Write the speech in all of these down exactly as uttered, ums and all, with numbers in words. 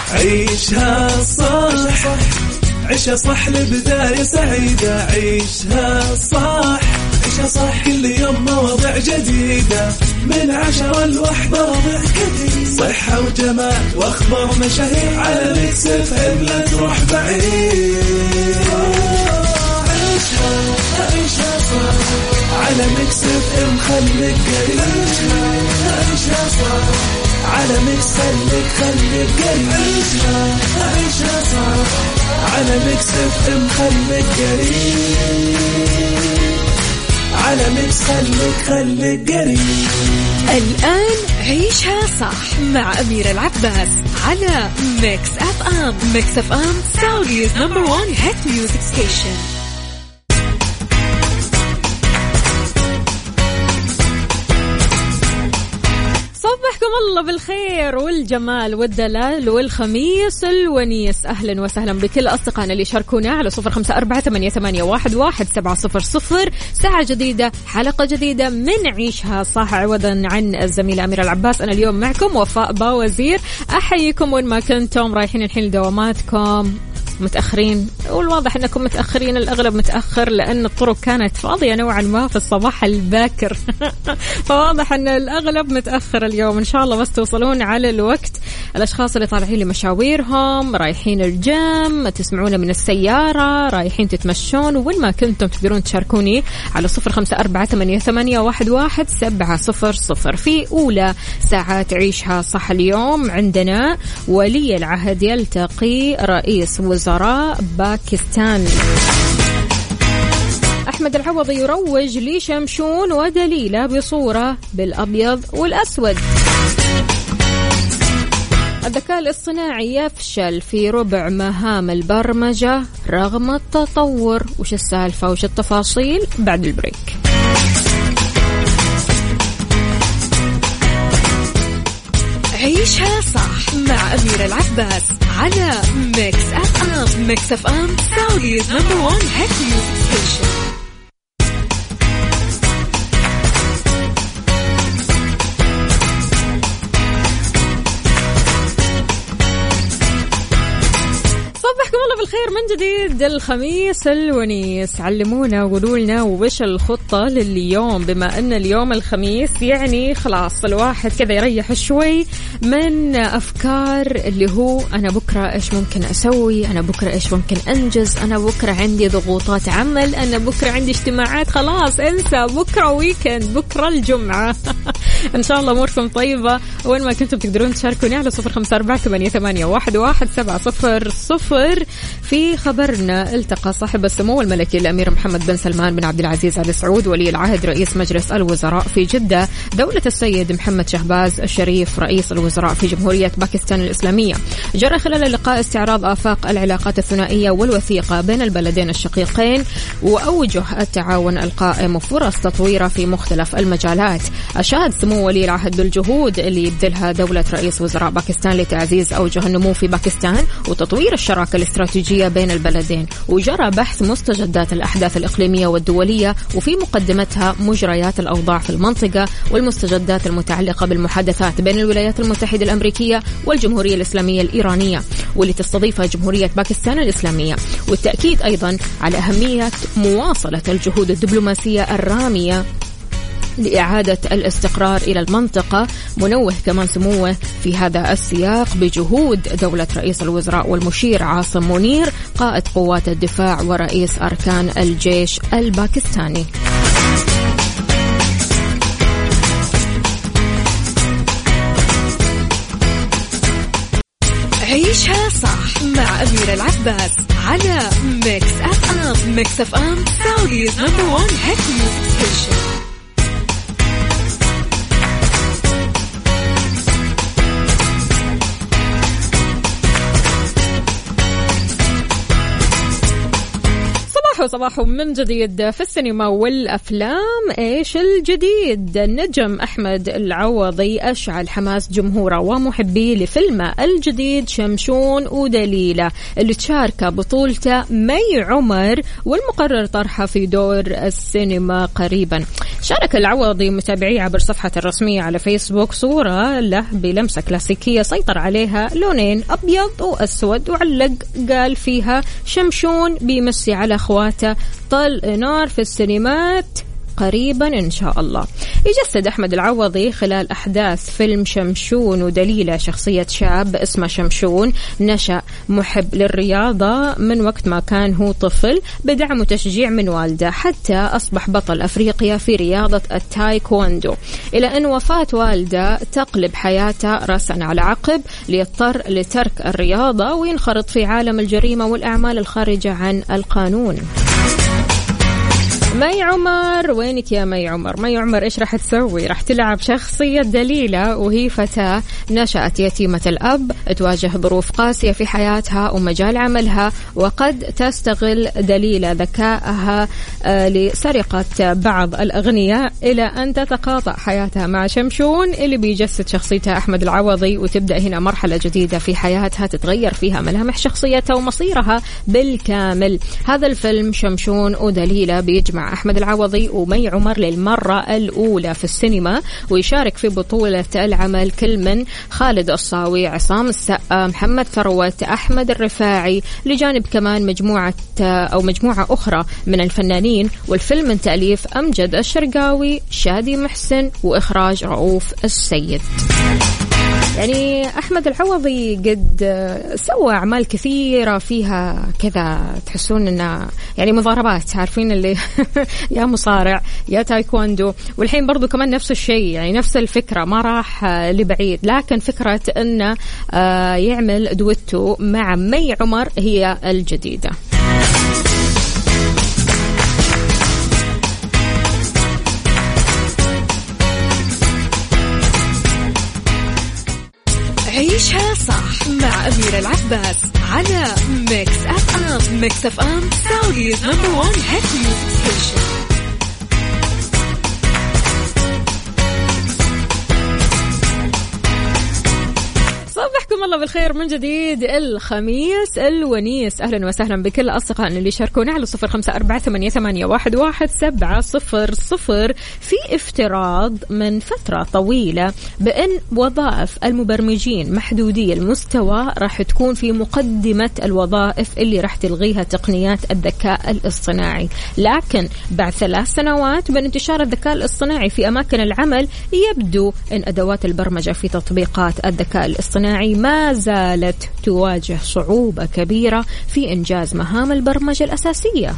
عيشها صح عيشها صح لبداية سعيدة. عيشها صح عيشها صح كل يوم مواضيع جديدة من عشرة لوحدة وضع كثير صحة وجمال واخبار مشاهير على ميكس اف ام لا تروح بعيد. عيشها عيشها صح على ميكس اف ام خليك قريب. عيشها صح على ميكس خليك خليك قريب. عيشها عيشها صح على ميكس اف ام خليك قريب. على ميكس خليك خليك قريب. الآن عيشها صح مع أميرة العباس على ميكس اف ام. ميكس اف ام سعوديز نمبر وان هيت ميوزك ستيشن. صبحكم الله بالخير والجمال والدلال والخميس الونيس. أهلا وسهلا بكل أصدقائنا اللي شاركونا على صفر خمسة أربعة ثمانية ثمانية واحد واحد سبعة صفر صفر. ساعة جديدة حلقة جديدة من عيشها صح عوضا عن الزميلة أميرة العباس. أنا اليوم معكم وفاء باوزير. أحييكم وين ما كنتم رايحين الحين لدواماتكم متأخرين، والواضح أنكم متأخرين الأغلب متأخر لأن الطرق كانت فاضية نوعا ما في الصباح الباكر فواضح أن الأغلب متأخر اليوم. إن شاء الله بس توصلون على الوقت. الأشخاص اللي طالعين لمشاويرهم، رايحين الجيم، تسمعونا من السيارة، رايحين تتمشون، وين ما كنتم تقدرون تشاركوني على صفر خمسة أربعة ثمانية ثمانية واحد واحد سبعة صفر صفر. في أولى ساعات عيشها صح اليوم عندنا ولي العهد يلتقي رئيس وزراء باكستان. أحمد العوضي يروج لشمشون ودليلة بصورة بالأبيض والأسود. الذكاء الاصطناعي يفشل في ربع مهام البرمجة رغم التطور. وش السالفة وش التفاصيل بعد البريك. عيشها صح مع أميرة العباس على ميكس اف ام. ميكس اف ام سعوديز نمبر وان هيت ميوزك ستيشن. صبحكم الله بالخير من جديد. الخميس الونيس، علمونا وقولوا لنا وش الخطة لليوم، بما أن اليوم الخميس يعني خلاص الواحد كذا يريح شوي من أفكار اللي هو أنا بكرة إيش ممكن أسوي، أنا بكرة إيش ممكن أنجز، أنا بكرة عندي ضغوطات عمل، أنا بكرة عندي اجتماعات. خلاص انسى بكرة ويكند، بكرة الجمعة. إن شاء الله أموركم طيبة. وين ما كنتم تقدرون تشاركوني على صفر خمسة أربعة ثمانية ثمانية واحد واحد سبعة صفر صفر. في خبرنا التقى صاحب السمو الملكي الأمير محمد بن سلمان بن عبد العزيز آل سعود ولي العهد رئيس مجلس الوزراء في جدة دولة السيد محمد شهباز الشريف رئيس الوزراء في جمهورية باكستان الإسلامية. جرى خلال اللقاء استعراض آفاق العلاقات الثنائية والوثيقة بين البلدين الشقيقين وأوجه التعاون القائم وفرص تطويره في مختلف المجالات. أشاد سمو ولي العهد بالجهود اللي يبذلها دولة رئيس وزراء باكستان لتعزيز أوجه النمو في باكستان وتطوير الشراكة الاستراتيجية بين البلدين. وجرى بحث مستجدات الأحداث الإقليمية والدولية وفي مقدمتها مجريات الأوضاع في المنطقة والمستجدات المتعلقة بالمحادثات بين الولايات المتحدة الأمريكية والجمهورية الإسلامية الإيرانية واللي تستضيفها جمهورية باكستان الإسلامية. والتأكيد أيضا على أهمية مواصلة الجهود الدبلوماسية الرامية لإعادة الاستقرار إلى المنطقة. منوه كمان سموه في هذا السياق بجهود دولة رئيس الوزراء والمشير عاصم منير قائد قوات الدفاع ورئيس أركان الجيش الباكستاني. عيشها صح مع أميرة العباس على ميكس اف ام. ميكس اف ام سعوديز نمبر وان هيت ميوزك ستيشن. صباحو من جديد في السينما والأفلام. إيش الجديد؟ النجم أحمد العوضي أشعل حماس جمهوره ومحبيه لفيلمه الجديد شمشون ودليلة اللي تشارك بطولته مي عمر والمقرر طرحه في دور السينما قريبا. شارك العوضي متابعيه عبر صفحته الرسمية على فيسبوك صورة له بلمسة كلاسيكية سيطر عليها لونين أبيض وأسود، وعلق قال فيها شمشون بيمسي على أخواته، طل نار في السينمات قريبا إن شاء الله. يجسد أحمد العوضي خلال أحداث فيلم شمشون ودليلة شخصية شاب اسمه شمشون نشأ محب للرياضة من وقت ما كان هو طفل بدعم وتشجيع من والده، حتى أصبح بطل أفريقيا في رياضة التايكوندو، إلى أن وفاة والده تقلب حياته رأسا على عقب ليضطر لترك الرياضة وينخرط في عالم الجريمة والأعمال الخارجة عن القانون. مي عمر، وينك يا مي عمر؟ مي عمر إيش راح تسوي؟ راح تلعب شخصية دليلة، وهي فتاة نشأت يتيمة الأب، تواجه ظروف قاسية في حياتها ومجال عملها، وقد تستغل دليلة ذكائها لسرقة بعض الأغنياء إلى أن تتقاطع حياتها مع شمشون اللي بيجسد شخصيتها أحمد العوضي، وتبدأ هنا مرحلة جديدة في حياتها تتغير فيها ملامح شخصيتها ومصيرها بالكامل. هذا الفيلم شمشون ودليلة بيجمع أحمد العوضي ومي عمر للمرة الأولى في السينما، ويشارك في بطولة العمل كل من خالد الصاوي، عصام السقا، محمد ثروت، أحمد الرفاعي، لجانب كمان مجموعة أو مجموعة أخرى من الفنانين. والفيلم من تأليف أمجد الشرقاوي، شادي محسن، وإخراج رؤوف السيد. يعني أحمد العوضي قد سوى أعمال كثيرة فيها كذا تحسون إنه يعني مضاربات، عارفين اللي يا مصارع يا تايكوندو، والحين برضو كمان نفس الشيء، يعني نفس الفكرة ما راح لبعيد، لكن فكرة إنه يعمل دويتو مع مي عمر هي الجديدة. عيشها صح مع أميرة العباس على ميكس أف أم. ميكس أف أم سعوديز نمبر وان هيت ميوزك ستيشن. صبحكم الله بالخير من جديد، الخميس الونيس. أهلا وسهلا بكل أصدقائنا اللي شاركونا على صفر خمسة أربعة ثمانية ثمانية واحد واحد سبعة صفر صفر. في افتراض من فترة طويلة بأن وظائف المبرمجين محدودي المستوى راح تكون في مقدمة الوظائف اللي راح تلغيها تقنيات الذكاء الاصطناعي، لكن بعد ثلاث سنوات من انتشار الذكاء الاصطناعي في أماكن العمل يبدو أن أدوات البرمجة في تطبيقات الذكاء الاصطناعي ما زالت تواجه صعوبة كبيرة في إنجاز مهام البرمجة الأساسية.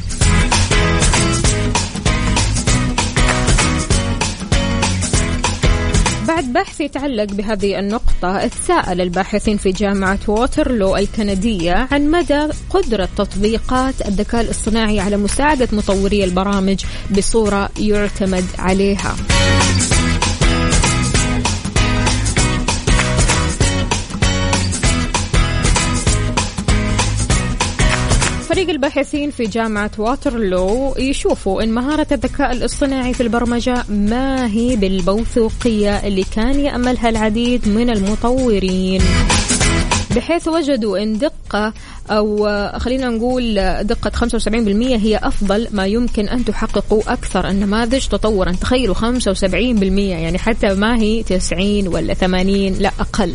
بعد بحث يتعلق بهذه النقطة، تساءل الباحثين في جامعة ووترلو الكندية عن مدى قدرة تطبيقات الذكاء الاصطناعي على مساعدة مطوري البرامج بصورة يعتمد عليها. فريق الباحثين في جامعة ووترلو يشوفوا أن مهارة الذكاء الاصطناعي في البرمجة ما هي بالموثوقية اللي كان يأملها العديد من المطورين، بحيث وجدوا أن دقة أو خلينا نقول دقة خمسة وسبعين بالمئة هي أفضل ما يمكن أن تحققوا أكثر النماذج تطورا. تخيلوا خمسة وسبعين بالمئة، يعني حتى ما هي تسعين ولا ثمانين، لا أقل.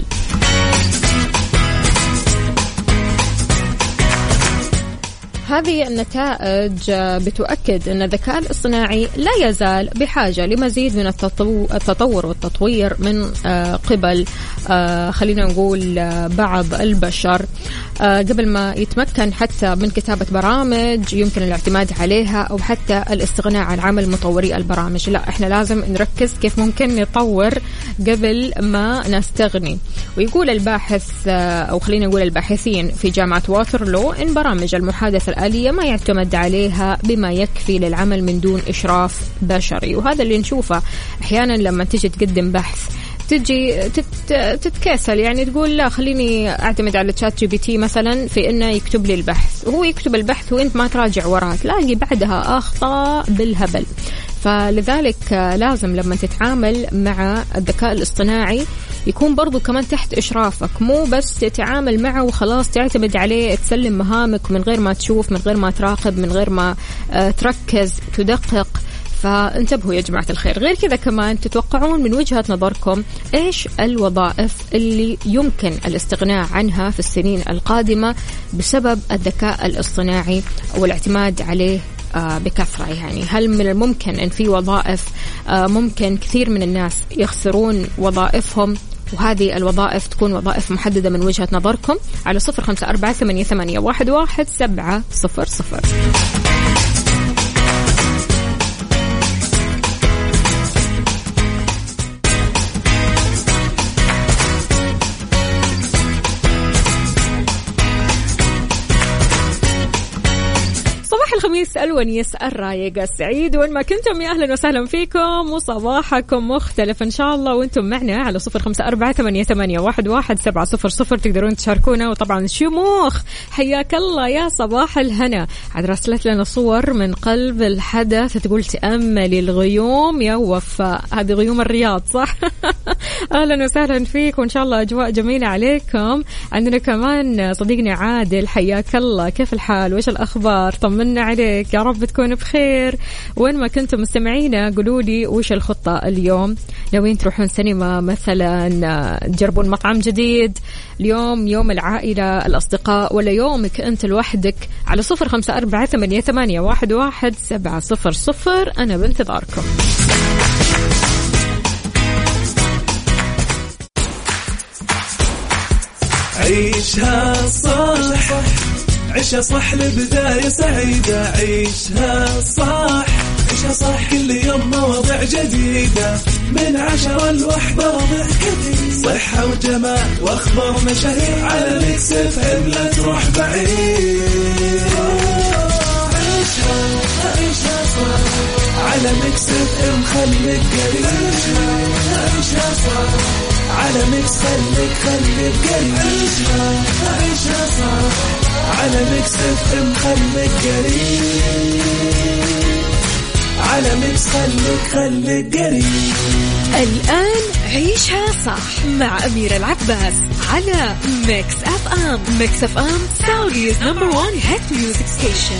هذه النتائج بتؤكد أن الذكاء الاصطناعي لا يزال بحاجة لمزيد من التطور والتطوير من قبل خلينا نقول بعض البشر قبل ما يتمكن حتى من كتابة برامج يمكن الاعتماد عليها أو حتى الاستغناء عن عمل مطوري البرامج. لا، احنا لازم نركز كيف ممكن نطور قبل ما نستغني. ويقول الباحث أو خلينا نقول الباحثين في جامعة ووترلو إن برامج المحادثة الآلية ما يعتمد عليها بما يكفي للعمل من دون إشراف بشري. وهذا اللي نشوفه أحيانا لما تيجي تقدم بحث تجي تتكاسل، يعني تقول لا خليني أعتمد على تشات جي بي تي مثلا في إنه يكتب لي البحث، وهو يكتب البحث وإنت ما تراجع وراه تلاقي بعدها أخطاء بالهبل. فلذلك لازم لما تتعامل مع الذكاء الاصطناعي يكون برضو كمان تحت إشرافك، مو بس تتعامل معه وخلاص تعتمد عليه تسلم مهامك من غير ما تشوف، من غير ما تراقب، من غير ما تركز تدقق فانتبهوا يا جماعة الخير. غير كذا كمان تتوقعون من وجهة نظركم إيش الوظائف اللي يمكن الاستغناء عنها في السنين القادمة بسبب الذكاء الاصطناعي والاعتماد عليه بكثرة؟ يعني هل من الممكن أن في وظائف ممكن كثير من الناس يخسرون وظائفهم وهذه الوظائف تكون وظائف محددة من وجهة نظركم؟ على صفر خمسة أربعة ثمانية ثمانية واحد واحد سبعة صفر صفر. الخميس الونيس الرايق السعيد وين ما كنتم، يا أهلا وسهلا فيكم وصباحكم مختلف إن شاء الله وانتم معنا على صفر خمسة أربعة ثمانية ثمانية واحد واحد سبعة صفر صفر. تقدرون تشاركونا. وطبعا شموخ حياك الله يا صباح الهنا، عاد راسلت لنا صور من قلب الحدث تقول تأملي الغيوم يا وفاء، هذه غيوم الرياض صح؟ أهلا وسهلا فيك وإن شاء الله أجواء جميلة عليكم. عندنا كمان صديقنا عادل حياك الله، كيف الحال وإيش الأخبار؟ طمنا عليك، يا رب تكون بخير. وين ما كنتم مستمعينا قولوا لي وش الخطة اليوم؟ ناويين تروحون سينما مثلا، تجربون مطعم جديد اليوم، يوم العائلة الأصدقاء، ولا يومك أنت لوحدك؟ على صفر خمسة أربعة ثمانية ثمانية واحد واحد سبعة صفر صفر. أنا بانتظاركم. عيشها صح، عيشها صح لبداية سعيدة، عيشها صح، عيشها صح كل يوم مواضيع جديدة من عشرة لوحدة، مواضيع كثير صحة وجمال وأخبار مشاهير على ميكس اف ام، لا تروح بعيد. عيشها عيشها صح على ميكس اف ام، خليك قريب. عيشها صح على ميكس، خليك خليك قريب. عيشها عيشها صح على ميكس اف ام، خليك قريب. على ميكس خليك خليك قريب. الآن عيشها صح مع أميرة العباس على ميكس اف ام. ميكس اف ام سعوديز نمبر وان هيت ميوزك ستيشن.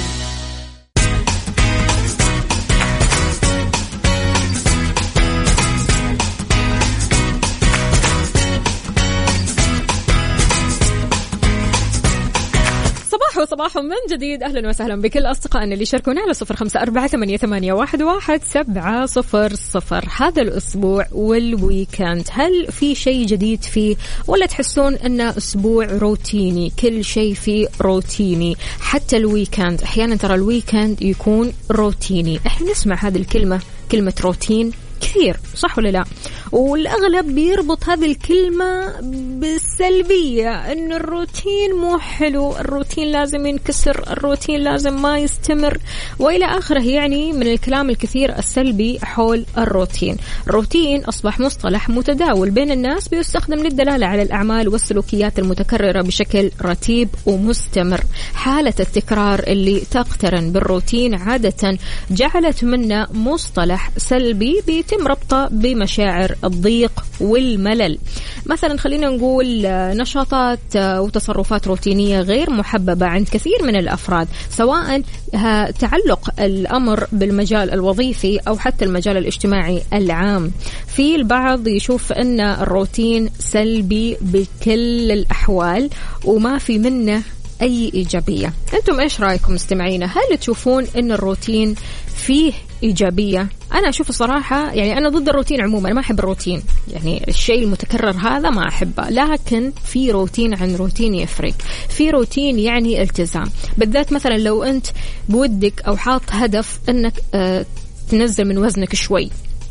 صباح من جديد، أهلا وسهلا بكل أصدقائنا اللي شاركونا على صفر خمسة أربعة ثمانية ثمانية واحد واحد سبعة صفر صفر. هذا الأسبوع والويكند هل في شيء جديد فيه ولا تحسون أنه أسبوع روتيني، كل شيء فيه روتيني؟ حتى الويكند أحيانا ترى الويكند يكون روتيني. احنا نسمع هذه الكلمة، كلمة روتين كثير صح ولا لا؟ والأغلب بيربط هذه الكلمة بالسلبية، إن الروتين مو حلو، الروتين لازم ينكسر، الروتين لازم ما يستمر وإلى آخره، يعني من الكلام الكثير السلبي حول الروتين. الروتين أصبح مصطلح متداول بين الناس بيستخدم للدلالة على الأعمال والسلوكيات المتكررة بشكل رتيب ومستمر. حالة التكرار اللي تقترن بالروتين عادة جعلت منه مصطلح سلبي بيتم ربطه بمشاعر الضيق والملل. مثلا خلينا نقول نشاطات وتصرفات روتينية غير محببة عند كثير من الأفراد، سواء تعلق الأمر بالمجال الوظيفي أو حتى المجال الاجتماعي العام. في البعض يشوف أن الروتين سلبي بكل الأحوال وما في منه أي إيجابية. أنتم إيش رأيكم مستمعينا؟ هل تشوفون أن الروتين فيه إيجابية؟ أنا أشوف الصراحة يعني أنا ضد الروتين عموما، ما أحب الروتين، يعني الشيء المتكرر هذا ما أحبه، لكن في روتين عن روتين يفرق. في روتين يعني التزام، بالذات مثلا لو أنت بودك أو حاط هدف أنك آه تنزل من وزنك شوي،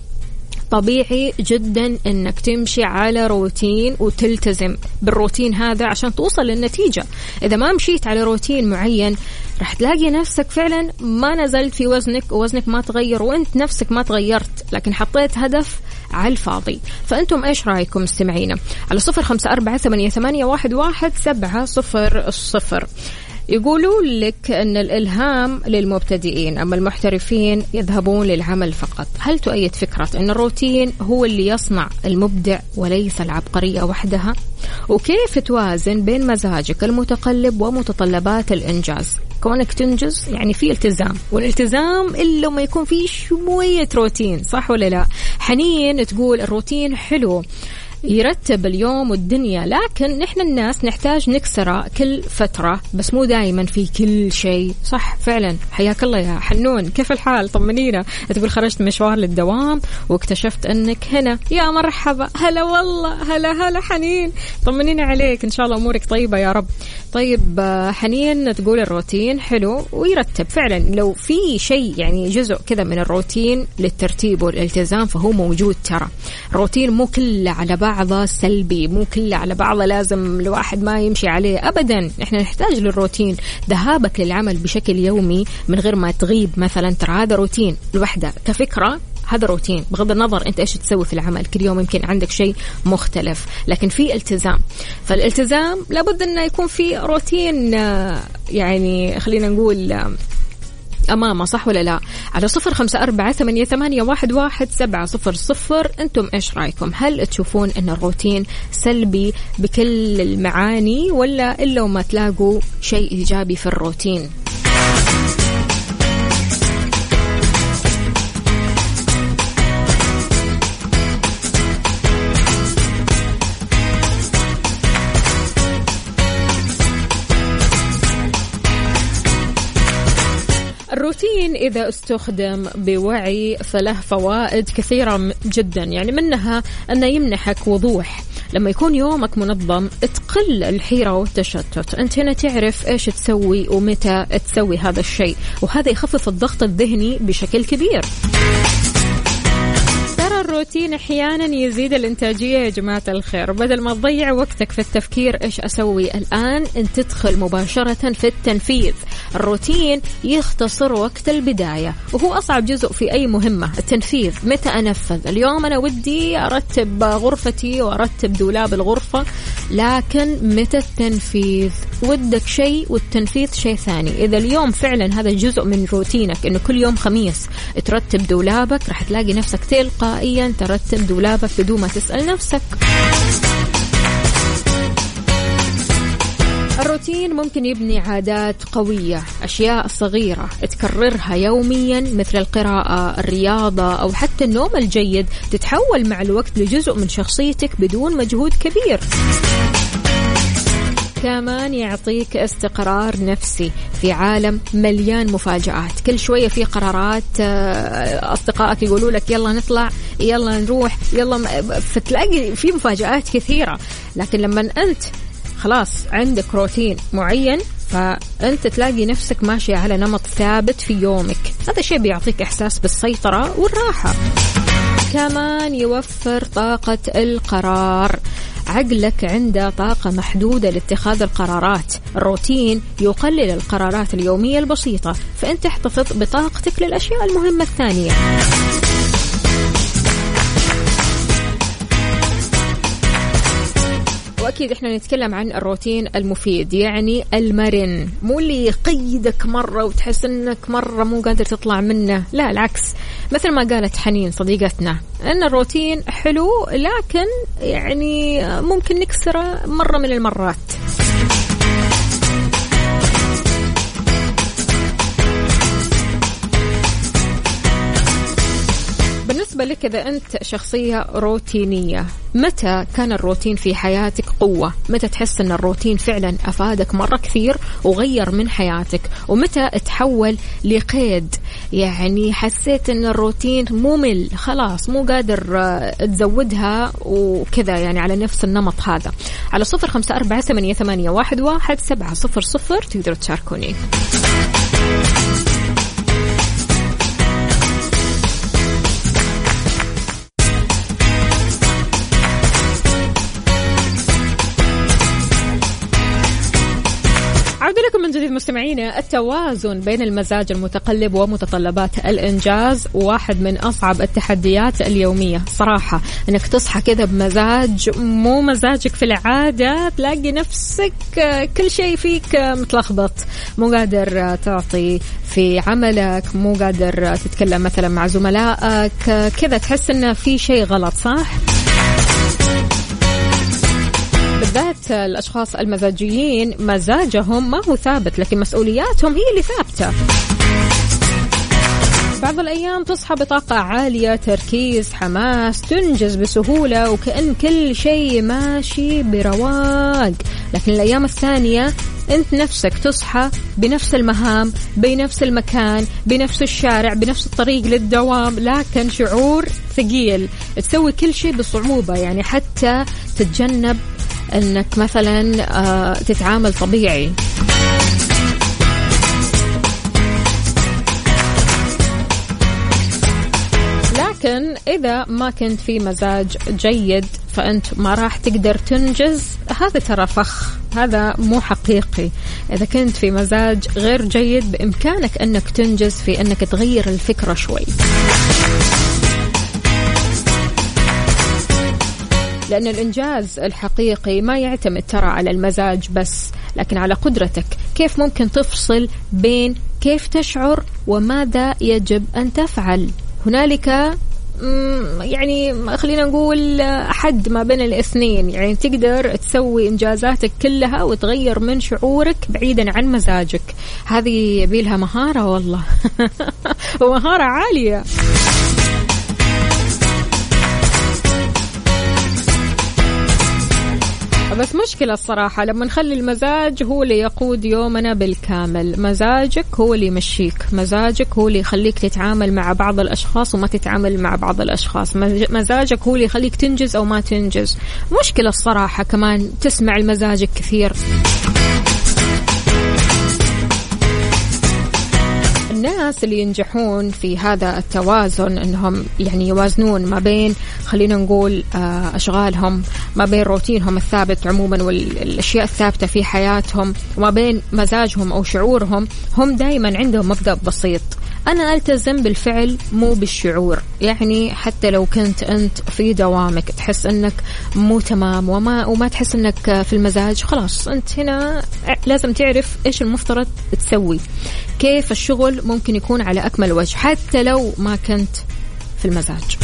طبيعي جدا أنك تمشي على روتين وتلتزم بالروتين هذا عشان توصل للنتيجة. إذا ما مشيت على روتين معين راح تلاقي نفسك فعلا ما نزلت في وزنك ووزنك ما تغير وانت نفسك ما تغيرت، لكن حطيت هدف على الفاضي. فأنتم إيش رأيكم مستمعينا؟ على صفر خمسة أربعة ثمانية ثمانية واحد واحد سبعة صفر صفر. يقولوا لك أن الإلهام للمبتدئين أما المحترفين يذهبون للعمل فقط. هل تؤيد فكرة أن الروتين هو اللي يصنع المبدع وليس العبقرية وحدها؟ وكيف توازن بين مزاجك المتقلب ومتطلبات الإنجاز؟ كونك تنجز يعني في التزام، والالتزام إلا ما يكون فيه شوية روتين، صح ولا لا؟ حنين تقول الروتين حلو يرتب اليوم والدنيا، لكن نحن الناس نحتاج نكسره كل فترة، بس مو دائما في كل شيء. صح فعلا. حياك الله يا حنون، كيف الحال؟ طمنينا. تقول خرجت مشوار للدوام واكتشفت أنك هنا. يا مرحبا، هلا والله، هلا هلا حنين، طمنينا عليك، إن شاء الله أمورك طيبة يا رب. طيب حنين تقول الروتين حلو ويرتب فعلا، لو في شيء يعني جزء كذا من الروتين للترتيب والالتزام فهو موجود. ترى الروتين مو كله على بعضه سلبي، مو كله على بعضه لازم الواحد ما يمشي عليه أبدا. إحنا نحتاج للروتين. ذهابك للعمل بشكل يومي من غير ما تغيب مثلا، ترى هذا روتين لوحده كفكرة، هذا روتين بغض النظر أنت إيش تسوي في العمل. كل يوم يمكن عندك شيء مختلف، لكن في التزام. فالالتزام لابد أنه يكون في روتين، يعني خلينا نقول أمامه، صح ولا لا؟ على صفر خمسة أربعة ثمانية ثمانية واحد واحد سبعة صفر صفر. أنتم إيش رأيكم؟ هل تشوفون أن الروتين سلبي بكل المعاني، ولا إلا وما تلاقوا شيء إيجابي في الروتين؟ الروتين إذا استخدم بوعي فله فوائد كثيرة جدا، يعني منها أنه يمنحك وضوح. لما يكون يومك منظم تقل الحيرة والتشتت، أنت هنا تعرف إيش تسوي ومتى تسوي هذا الشيء، وهذا يخفف الضغط الذهني بشكل كبير. الروتين أحيانا يزيد الإنتاجية يا جماعة الخير، بدل ما تضيع وقتك في التفكير إيش أسوي الآن، أنت تدخل مباشرة في التنفيذ. الروتين يختصر وقت البداية، وهو أصعب جزء في أي مهمة، التنفيذ. متى أنفذ؟ اليوم أنا ودي أرتب غرفتي وأرتب دولاب الغرفة، لكن متى التنفيذ؟ ودك شيء والتنفيذ شيء ثاني. إذا اليوم فعلا هذا جزء من روتينك، إنه كل يوم خميس ترتب دولابك، راح تلاقي نفسك تلقائيا ترتب دولابك بدون ما تسأل نفسك. الروتين ممكن يبني عادات قوية، أشياء صغيرة تكررها يوميا مثل القراءة، الرياضة، أو حتى النوم الجيد، تتحول مع الوقت لجزء من شخصيتك بدون مجهود كبير. كمان يعطيك استقرار نفسي في عالم مليان مفاجآت، كل شوية في قرارات، أصدقائك يقولوا لك يلا نطلع، يلا نروح، يلا، فتلاقي في مفاجآت كثيرة. لكن لما أنت خلاص عندك روتين معين، فأنت تلاقي نفسك ماشي على نمط ثابت في يومك، هذا الشيء بيعطيك إحساس بالسيطرة والراحة. كمان يوفر طاقة القرار، عقلك عنده طاقة محدودة لاتخاذ القرارات. الروتين يقلل القرارات اليومية البسيطة، فأنت تحتفظ بطاقتك للأشياء المهمة الثانية. وأكيد إحنا نتكلم عن الروتين المفيد، يعني المرن، مو اللي يقيدك مرة وتحس إنك مرة مو قادر تطلع منه، لا العكس. مثل ما قالت حنين صديقتنا أن الروتين حلو، لكن يعني ممكن نكسره مرة من المرات. بالنسبة لك إذا أنت شخصية روتينية، متى كان الروتين في حياتك قوة؟ متى تحس أن الروتين فعلا أفادك مرة كثير وغير من حياتك؟ ومتى تحول لقيد، يعني حسيت أن الروتين ممل، خلاص مو قادر تزودها وكذا، يعني على نفس النمط هذا. على صفر خمسة أربعة ثمانية ثمانية واحد واحد سبعة صفر صفر تقدروا تشاركوني. عودة لكم من جديد مستمعينا. التوازن بين المزاج المتقلب ومتطلبات الإنجاز واحد من أصعب التحديات اليومية صراحة. أنك تصحى كذا بمزاج مو مزاجك في العادة، تلاقي نفسك كل شيء فيك متلخبط، مو قادر تعطي في عملك، مو قادر تتكلم مثلا مع زملائك، كذا تحس أنه في شيء غلط، صح؟ بالذات الأشخاص المزاجيين مزاجهم ما هو ثابت، لكن مسؤولياتهم هي اللي ثابتة. بعض الأيام تصحى بطاقة عالية، تركيز، حماس، تنجز بسهولة وكأن كل شيء ماشي برواق، لكن الأيام الثانية أنت نفسك تصحى بنفس المهام، بنفس المكان، بنفس الشارع، بنفس الطريق للدوام، لكن شعور ثقيل، تسوي كل شيء بصعوبة، يعني حتى تتجنب أنك مثلا تتعامل طبيعي. لكن إذا ما كنت في مزاج جيد فأنت ما راح تقدر تنجز، هذا ترى فخ، هذا مو حقيقي. إذا كنت في مزاج غير جيد بإمكانك أنك تنجز في أنك تغير الفكرة شوي، لأن الإنجاز الحقيقي ما يعتمد ترى على المزاج بس، لكن على قدرتك كيف ممكن تفصل بين كيف تشعر وماذا يجب أن تفعل. هنالك يعني خلينا نقول أحد ما بين الاثنين، يعني تقدر تسوي إنجازاتك كلها وتغير من شعورك بعيدا عن مزاجك. هذه يبيلها مهارة والله ومهارة عالية. بس مشكلة الصراحة لما نخلي المزاج هو اللي يقود يومنا بالكامل. مزاجك هو اللي يمشيك، مزاجك هو اللي يخليك تتعامل مع بعض الأشخاص وما تتعامل مع بعض الأشخاص، مزاجك هو اللي يخليك تنجز أو ما تنجز. مشكلة الصراحة كمان تسمع المزاجك كثير. الناس اللي ينجحون في هذا التوازن انهم يعني يوازنون ما بين خلينا نقول اشغالهم، ما بين روتينهم الثابت عموما والاشياء الثابته في حياتهم، وما بين مزاجهم او شعورهم. هم دائما عندهم مبدأ بسيط، أنا ألتزم بالفعل مو بالشعور. يعني حتى لو كنت أنت في دوامك تحس أنك مو تمام وما وما تحس أنك في المزاج، خلاص أنت هنا لازم تعرف إيش المفترض تسوي، كيف الشغل ممكن يكون على أكمل وجه حتى لو ما كنت في المزاج.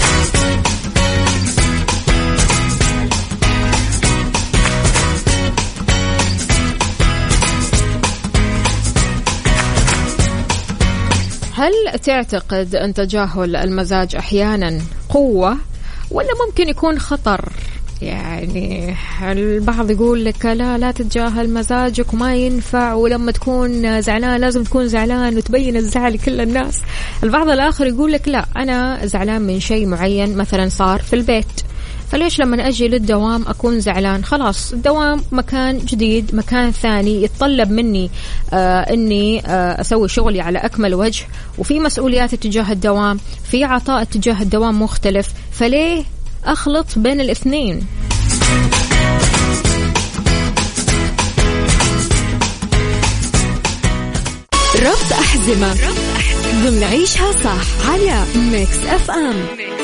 هل تعتقد أن تجاهل المزاج أحيانا قوة ولا ممكن يكون خطر؟ يعني البعض يقول لك لا لا تتجاهل مزاجك وما ينفع، ولما تكون زعلان لازم تكون زعلان وتبين الزعل لكل الناس. البعض الآخر يقول لك لا، أنا زعلان من شيء معين مثلا صار في البيت، فليش لما أجي للدوام أكون زعلان؟ خلاص الدوام مكان جديد، مكان ثاني يتطلب مني آه أني آه أسوي شغلي على أكمل وجه، وفي مسؤوليات تجاه الدوام، في عطاء تجاه الدوام مختلف، فليه أخلط بين الاثنين؟ ربط أحزمة ضمن عيشها صح على ميكس أف أم.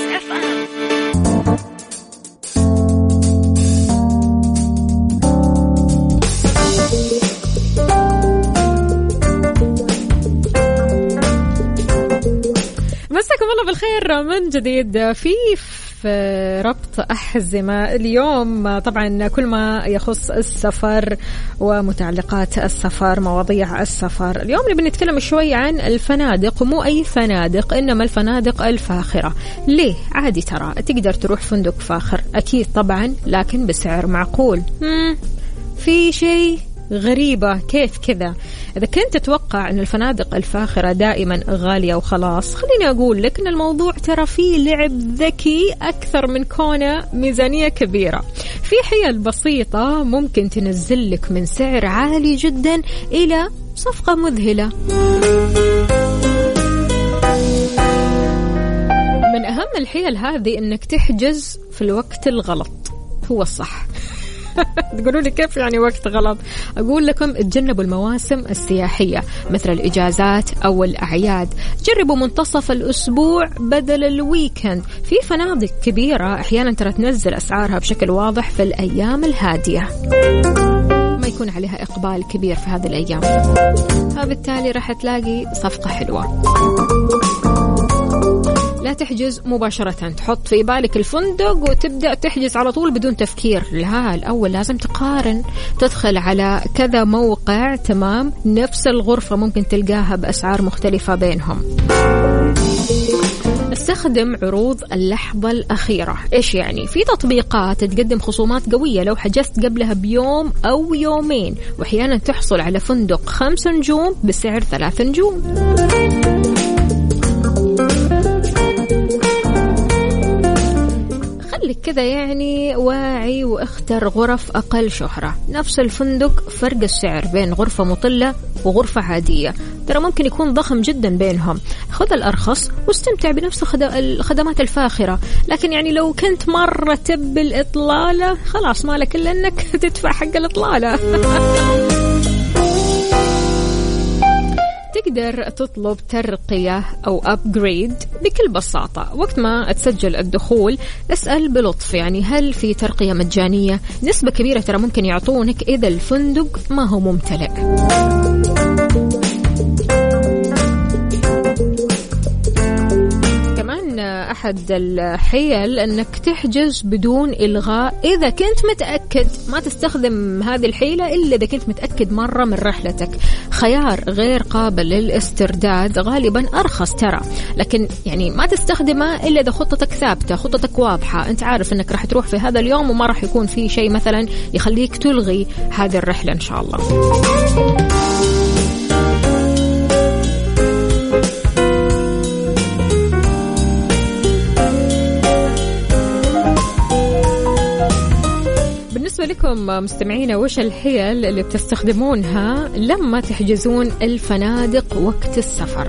مساكم الله بالخير من جديد في في ربط أحزمة. اليوم طبعا كل ما يخص السفر ومتعلقات السفر، مواضيع السفر. اليوم اللي بنتكلم شوي عن الفنادق، ومو أي فنادق إنما الفنادق الفاخرة. ليه؟ عادي ترى تقدر تروح فندق فاخر أكيد طبعا، لكن بسعر معقول. في شيء غريبة كيف كذا؟ إذا كنت تتوقع أن الفنادق الفاخرة دائما غالية وخلاص، خليني أقول لك أن الموضوع ترى فيه لعب ذكي أكثر من كونه ميزانية كبيرة. في حيل بسيطة ممكن تنزل لك من سعر عالي جدا إلى صفقة مذهلة. من أهم الحيل هذه أنك تحجز في الوقت الغلط، هو الصح تقولوا لي كيف يعني وقت غلط؟ أقول لكم تجنبوا المواسم السياحية مثل الإجازات أو الأعياد. جربوا منتصف الأسبوع بدل الويكند. في فنادق كبيرة أحيانا ترى تنزل أسعارها بشكل واضح في الأيام الهادية، ما يكون عليها إقبال كبير في هذه الأيام، فبالتالي راح تلاقي صفقة حلوة. لا تحجز مباشرة، تحط في بالك الفندق وتبدأ تحجز على طول بدون تفكير. لا، الأول لازم تقارن، تدخل على كذا موقع، تمام، نفس الغرفة ممكن تلقاها بأسعار مختلفة بينهم. استخدم عروض اللحظة الأخيرة. إيش يعني؟ في تطبيقات تقدم خصومات قوية لو حجزت قبلها بيوم أو يومين، وأحيانا تحصل على فندق خمس نجوم بسعر ثلاث نجوم. خليك كذا يعني واعي واختر غرف أقل شهرة. نفس الفندق فرق السعر بين غرفة مطلة وغرفة عادية ترى ممكن يكون ضخم جدا بينهم. خذ الأرخص واستمتع بنفس الخدمات الفاخرة، لكن يعني لو كنت مرة تب الإطلالة خلاص مالك إلا أنك تدفع حق الإطلالة. تقدر تطلب ترقية أو أبجريد بكل بساطة. وقت ما تسجل الدخول اسأل بلطف يعني هل في ترقية مجانية. نسبة كبيرة ترى ممكن يعطونك إذا الفندق ما هو ممتلئ. أحد الحيل أنك تحجز بدون إلغاء إذا كنت متأكد. ما تستخدم هذه الحيلة إلا إذا كنت متأكد مرة من رحلتك. خيار غير قابل للاسترداد غالبا أرخص ترى، لكن يعني ما تستخدمه إلا إذا خطتك ثابتة، خطتك واضحة، أنت عارف أنك راح تروح في هذا اليوم وما راح يكون في شيء مثلا يخليك تلغي هذه الرحلة إن شاء الله. لكم مستمعينا وش الحيل اللي بتستخدمونها لما تحجزون الفنادق وقت السفر؟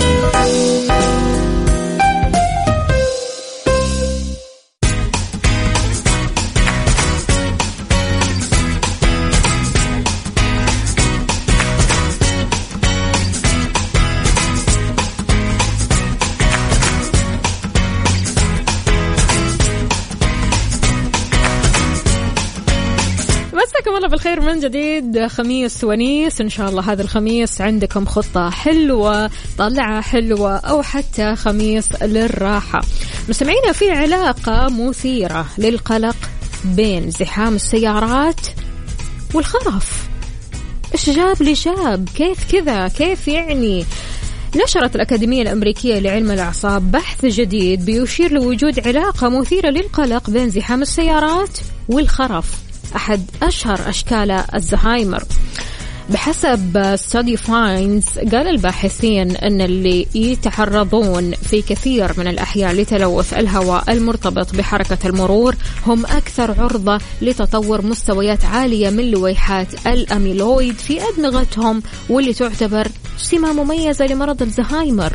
والله بالخير من جديد. خميس ونيس إن شاء الله. هذا الخميس عندكم خطة حلوة، طلعة حلوة، أو حتى خميس للراحة. مستمعينا في علاقة مثيرة للقلق بين زحام السيارات والخرف. إيش جاب لي شاب؟ كيف كذا؟ كيف يعني؟ نشرت الأكاديمية الأمريكية لعلم الأعصاب بحث جديد بيشير لوجود علاقة مثيرة للقلق بين زحام السيارات والخرف، أحد أشهر أشكال الزهايمر. بحسب study finds قال الباحثين أن اللي يتعرضون في كثير من الأحيان لتلوث الهواء المرتبط بحركة المرور هم أكثر عرضة لتطور مستويات عالية من لويحات الأميلويد في أدمغتهم، واللي تعتبر سمة مميزة لمرض الزهايمر.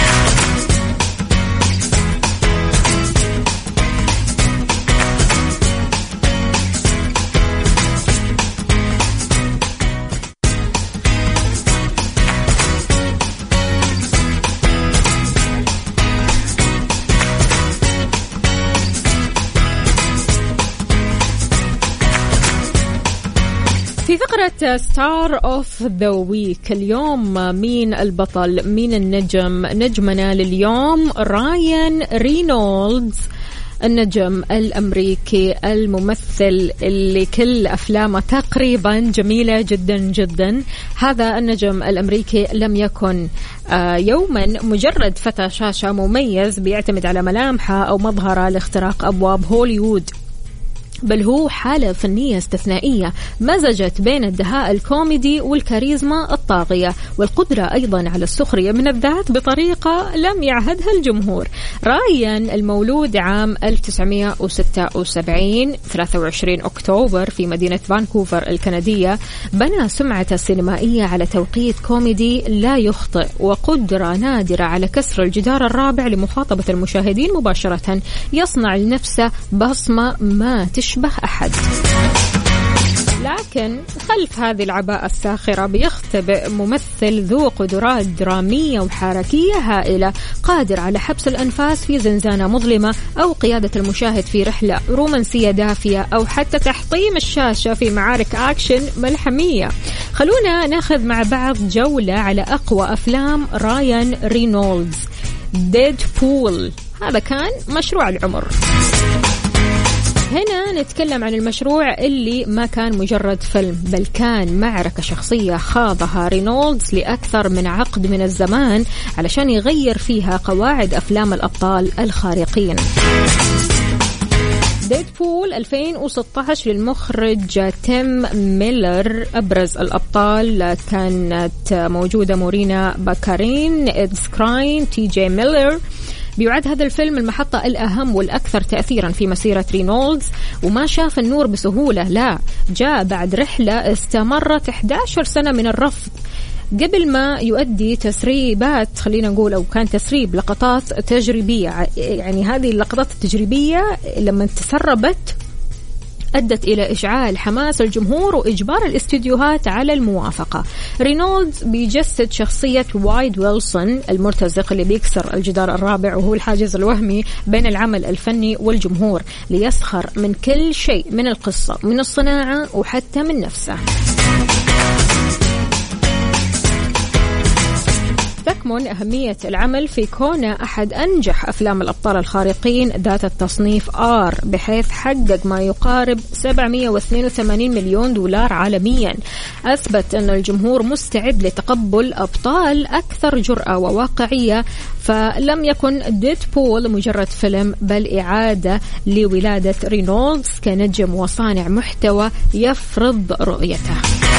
في فقرة ستار اوف ذا ويك اليوم مين البطل؟ مين النجم؟ نجمنا لليوم رايان رينولدز، النجم الأمريكي الممثل اللي كل أفلامه تقريبا جميلة جدا جدا. هذا النجم الأمريكي لم يكن يوما مجرد فتى شاشة مميز بيعتمد على ملامحه أو مظهره لاختراق أبواب هوليوود، بل هو حالة فنية استثنائية مزجت بين الدهاء الكوميدي والكاريزما الطاغية والقدرة أيضا على السخرية من الذات بطريقة لم يعهدها الجمهور. رايان المولود عام ألف وتسعمائة وستة وسبعين ثلاثة وعشرين أكتوبر في مدينة فانكوفر الكندية، بنى سمعته السينمائية على توقيت كوميدي لا يخطئ وقدرة نادرة على كسر الجدار الرابع لمخاطبة المشاهدين مباشرة. يصنع لنفسه بصمة ما تشبه أحد. لكن خلف هذه العباءة الساخرة بيختبئ ممثل ذو قدرات درامية وحركية هائلة، قادر على حبس الأنفاس في زنزانة مظلمة، أو قيادة المشاهد في رحلة رومانسية دافية، أو حتى تحطيم الشاشة في معارك أكشن ملحمية. خلونا ناخذ مع بعض جولة على أقوى أفلام رايان رينولدز. ديدبول هذا كان مشروع العمر. هنا نتكلم عن المشروع اللي ما كان مجرد فيلم، بل كان معركة شخصية خاضها رينولدز لأكثر من عقد من الزمان علشان يغير فيها قواعد أفلام الأبطال الخارقين. ديدبول ألفين وستة عشر للمخرج تيم ميلر. أبرز الأبطال كانت موجودة مورينا باكارين، إد سكراين، تي جي ميلر. بيعد هذا الفيلم المحطة الأهم والأكثر تأثيرا في مسيرة رينولدز، وما شاف النور بسهولة، لا، جاء بعد رحلة استمرت إحدى عشرة سنة من الرفض قبل ما يؤدي تسريبات، خلينا نقول، أو كان تسريب لقطات تجريبية. يعني هذه اللقطات التجريبية لما تسربت أدت إلى إشعال حماس الجمهور وإجبار الاستديوهات على الموافقة. رينولدز بيجسد شخصية وايد ويلسون، المرتزق اللي بيكسر الجدار الرابع وهو الحاجز الوهمي بين العمل الفني والجمهور، ليسخر من كل شيء، من القصة، من الصناعة، وحتى من نفسه. تكمن أهمية العمل في كونه أحد أنجح أفلام الأبطال الخارقين ذات التصنيف آر، بحيث حقق ما يقارب سبعمائة واثنين وثمانين مليون دولار عالميا. أثبت أن الجمهور مستعد لتقبل أبطال أكثر جرأة وواقعية، فلم يكن ديدبول مجرد فيلم، بل إعادة لولادة رينولدز كنجم وصانع محتوى يفرض رؤيته.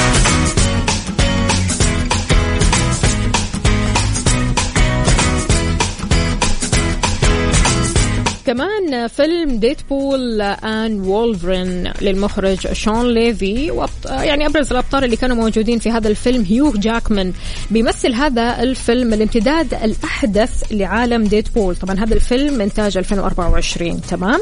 كمان فيلم ديدبول آن وولفرين للمخرج شون ليفي، يعني أبرز الأبطال اللي كانوا موجودين في هذا الفيلم هيوغ جاكمان. بيمثل هذا الفيلم الامتداد الأحدث لعالم ديدبول. طبعا هذا الفيلم إنتاج ألفين وأربعة وعشرين، تمام،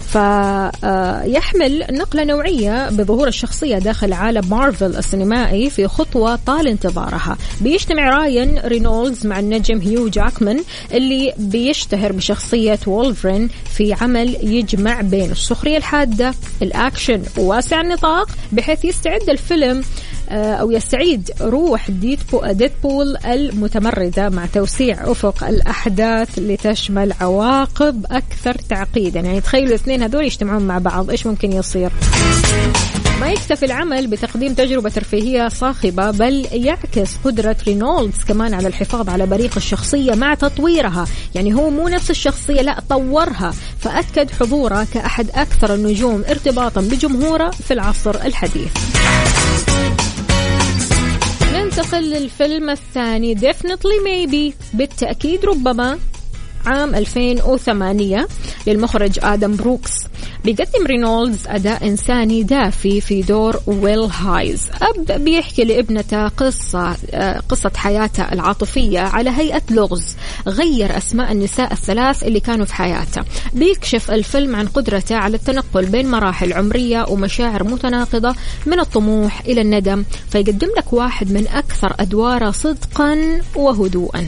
فيحمل نقلة نوعية بظهور الشخصية داخل عالم مارفل السينمائي في خطوة طال انتظارها. بيجتمع رايان رينولدز مع النجم هيوغ جاكمان اللي بيشتهر بشخصية وولفرين في عمل يجمع بين السخرية الحادة، الأكشن وواسع النطاق، بحيث يستعد الفيلم أو يستعيد روح ديدبول المتمردة مع توسيع أفق الأحداث لتشمل عواقب أكثر تعقيدا. يعني تخيلوا الاثنين هذول يجتمعون مع بعض، إيش ممكن يصير؟ ما يكتفي العمل بتقديم تجربة ترفيهية صاخبة، بل يعكس قدرة رينولدز كمان على الحفاظ على بريق الشخصية مع تطويرها. يعني هو مو نفس الشخصية، لا، طورها، فأكد حضوره كأحد أكثر النجوم ارتباطا بجمهوره في العصر الحديث. ننتقل للفيلم الثاني Definitely Maybe، بالتأكيد ربما، عام ألفين وثمانية للمخرج آدم بروكس. بيقدم رينولدز أداء إنساني دافي في دور ويل هايز، أب بيحكي لابنته قصة قصة حياته العاطفية على هيئة لغز غير أسماء النساء الثلاث اللي كانوا في حياته. بيكشف الفيلم عن قدرته على التنقل بين مراحل عمرية ومشاعر متناقضة، من الطموح إلى الندم، فيقدم لك واحد من أكثر أدواره صدقا وهدوءا.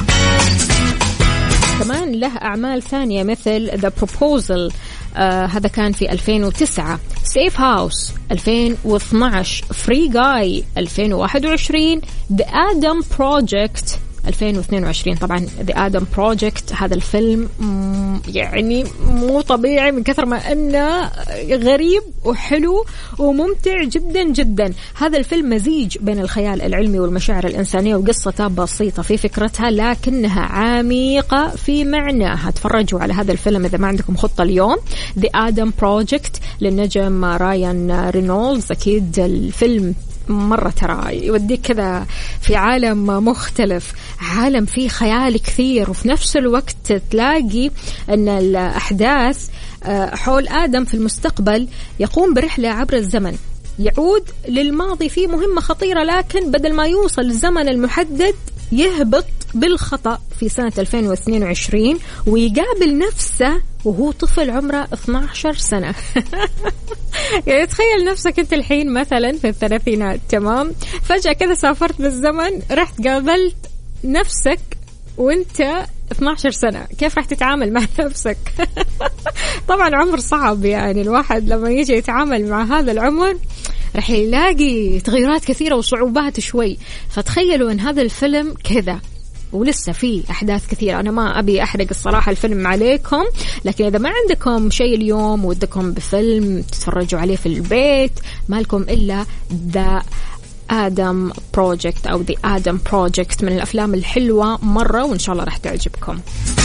كمان له أعمال ثانية مثل The Proposal، آه هذا كان في ألفين وتسعة، Safe House ألفين واثني عشر، Free Guy ألفين وواحد وعشرين، The Adam Project ألفين واثنين وعشرين. طبعا The Adam Project هذا الفيلم يعني مو طبيعي من كثر ما أنه غريب وحلو وممتع جدا جدا. هذا الفيلم مزيج بين الخيال العلمي والمشاعر الإنسانية، وقصته بسيطة في فكرتها لكنها عميقة في معناها. تفرجوا على هذا الفيلم إذا ما عندكم خطة اليوم. The Adam Project للنجم رايان رينولدز. أكيد الفيلم مرة ترى يوديك كذا في عالم مختلف، عالم فيه خيال كثير، وفي نفس الوقت تلاقي أن الأحداث حول آدم في المستقبل يقوم برحلة عبر الزمن، يعود للماضي في مهمة خطيرة، لكن بدل ما يوصل الزمن المحدد يهبط بالخطأ في سنة ألفين واثنين وعشرين ويقابل نفسه وهو طفل عمره اثني عشر سنة. يعني تخيل نفسك أنت الحين مثلا في الثلاثينات، تمام، فجأة كذا سافرت بالزمن، رحت قابلت نفسك وانت اثنتي عشرة سنة، كيف راح تتعامل مع نفسك؟ طبعا عمر صعب، يعني الواحد لما يجي يتعامل مع هذا العمر راح يلاقي تغيرات كثيرة وصعوبات شوي. فتخيلوا ان هذا الفيلم كذا ولسه فيه أحداث كثيرة. أنا ما أبي أحرق الصراحة الفيلم عليكم، لكن إذا ما عندكم شيء اليوم ودكم بفيلم تتفرجوا عليه في البيت، ما لكم إلا ذا آدم بروجكت أو The آدم بروجكت، من الأفلام الحلوة مرة وإن شاء الله راح تعجبكم.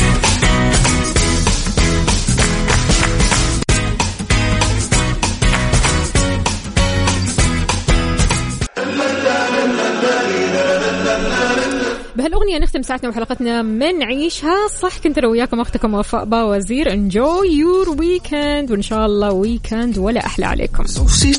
بهالأغنية نختم ساعتنا وحلقتنا من عيشها صح. كنت أنا وياكم أختكم وفاء باوزير. Enjoy your weekend وإن شاء الله weekend ولا أحلى عليكم.